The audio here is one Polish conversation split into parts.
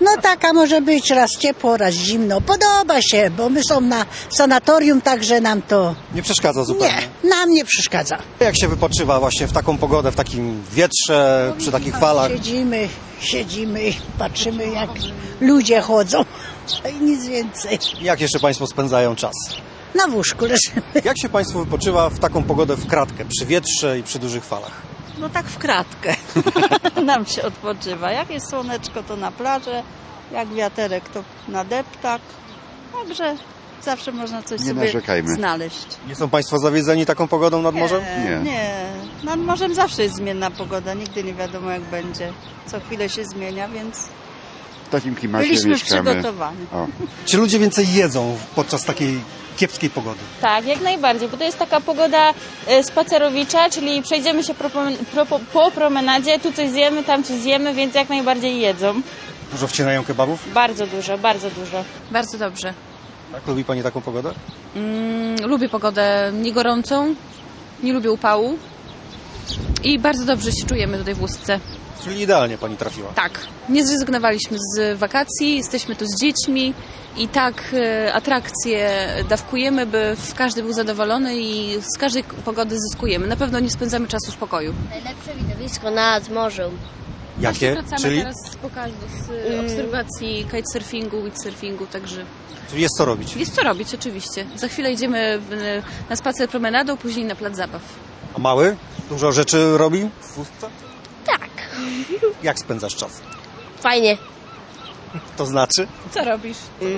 No taka może być, raz ciepło, raz zimno. Podoba się, bo my są na sanatorium, także nam to Nie przeszkadza zupełnie. nam nie przeszkadza. Jak się wypoczywa właśnie w taką pogodę, w takim wietrze, przy takich falach? Siedzimy i patrzymy, jak ludzie chodzą. I nic więcej. Jak jeszcze Państwo spędzają czas? Na łóżku leżymy. Jak się Państwu wypoczywa w taką pogodę w kratkę, przy wietrze i przy dużych falach? No tak w kratkę. Nam się odpoczywa. Jak jest słoneczko, to na plażę. Jak wiaterek, to na deptak. Także zawsze można coś Nie sobie narzekajmy. znaleźć. Nie są Państwo zawiedzeni taką pogodą nad morzem? Nie. Nad morzem zawsze jest zmienna pogoda. Nigdy nie wiadomo, jak będzie. Co chwilę się zmienia, więc W takim klimacie byliśmy mieszkamy. przygotowani. O. Czy ludzie więcej jedzą podczas takiej kiepskiej pogody? Tak, jak najbardziej, bo to jest taka pogoda spacerowicza, czyli przejdziemy się po promenadzie, tu coś zjemy, tam coś zjemy, więc jak najbardziej jedzą. Dużo wcinają kebabów? Bardzo dużo, bardzo dużo. Bardzo dobrze. Tak? Lubi Pani taką pogodę? Lubię pogodę niegorącą, nie lubię upału i bardzo dobrze się czujemy tutaj w Łódźce. Czyli idealnie Pani trafiła. Tak, nie zrezygnowaliśmy z wakacji, jesteśmy tu z dziećmi i tak atrakcje dawkujemy, by każdy był zadowolony i z każdej pogody zyskujemy. Na pewno nie spędzamy czasu w pokoju. Najlepsze widowisko nad morzem. Jakie? Wracamy Czyli? teraz z pokazu, z obserwacji kitesurfingu, windsurfingu, także Czyli jest co robić. jest co robić oczywiście. Za chwilę idziemy na spacer promenadą, później na plac zabaw. A mały? Dużo rzeczy robi w Łódce? Tak. Jak spędzasz czas? Fajnie. To znaczy? Co robisz?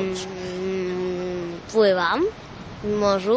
Pływam w morzu.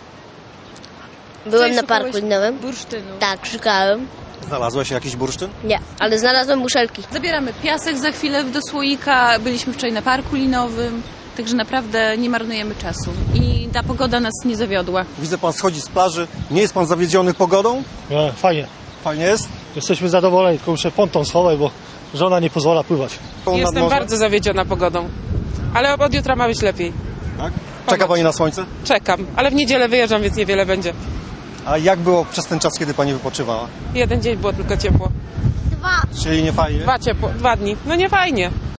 Byłem na parku linowym. Bursztynu. Tak, szukałem. Znalazłeś jakiś bursztyn? Nie, ale znalazłem muszelki. Zabieramy piasek za chwilę do słoika. Byliśmy wczoraj na parku linowym, także naprawdę nie marnujemy czasu. I ta pogoda nas nie zawiodła. Widzę, Pan schodzi z plaży. Nie jest Pan zawiedziony pogodą? Nie, fajnie. Fajnie jest? Jesteśmy zadowoleni, tylko muszę ponton schować, bo żona nie pozwala pływać. Nad Jestem morzem? bardzo zawiedziona pogodą, ale od jutra ma być lepiej. Tak? Czeka Pani na słońce? Czekam, ale w niedzielę wyjeżdżam, więc niewiele będzie. A jak było przez ten czas, kiedy Pani wypoczywała? Jeden dzień było tylko ciepło. Czyli nie fajnie? 2 dni. No nie fajnie.